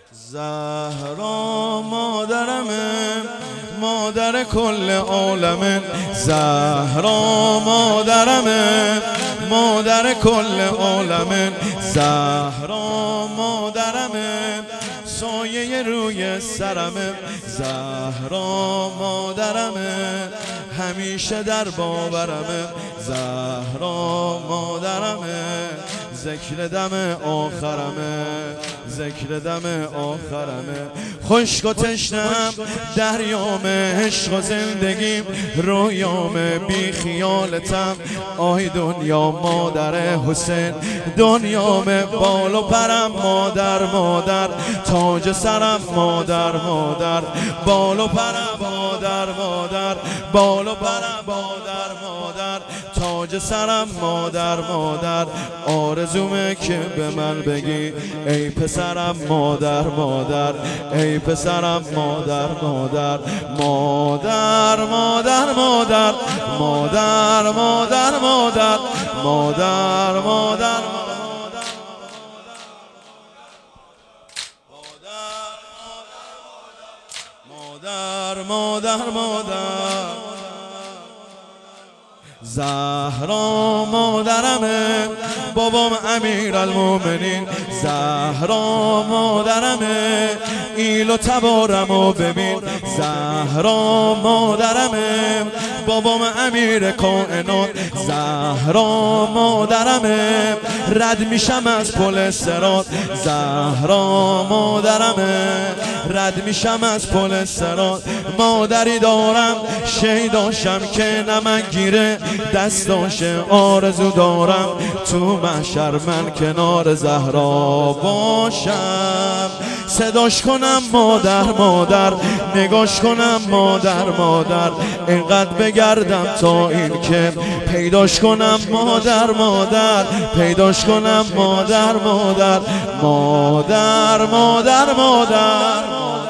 زهرا مادرمه، مادر کل عالمه. زهرا مادرمه، مادر کل عالمه. زهرا مادرمه، سایه روی سرمه. زهرا مادرمه، همیشه در باورمه. زهرا مادرمه، ذکر دم آخرمه، ذکر دم آخرمه. خشک و تشنم دریام عشق و زندگیم، رویام بی خیالتم. آی دنیا مادر حسین، دنیام بال و پرم. مادر مادر تاج سرم. مادر مادر بال و پرم. مادر مادر بال و پرم. مادر مادر تاج سرم. مادر مادر آرزومه که به من بگی ای پسرم. مادر مادر ای پسرم. مادر مادر مادر مادر مادر مادر مادر مادر مادر مادر مادر مادر. زهرا مادرمه، بابام امیرالمومنین. زهرا مادرمه، ایل و تبارمو ببین. زهرا مادرمه، بابام امیر کائنات. زهرا مادرمه، رد میشم از پل صراط. زهرا مادرمه، رد میشم از پل صراط. مادری دارم شیداشم که نمک گیره دستاشه. آرزو دارم تو محشر من کنار زهرا باشم. صداش کنم مادر مادر، نگاش کنم مادر مادر. اینقدر بگردم تا این که پیداش کنم مادر مادر. پیداش کنم مادر مادر مادر مادر مادر.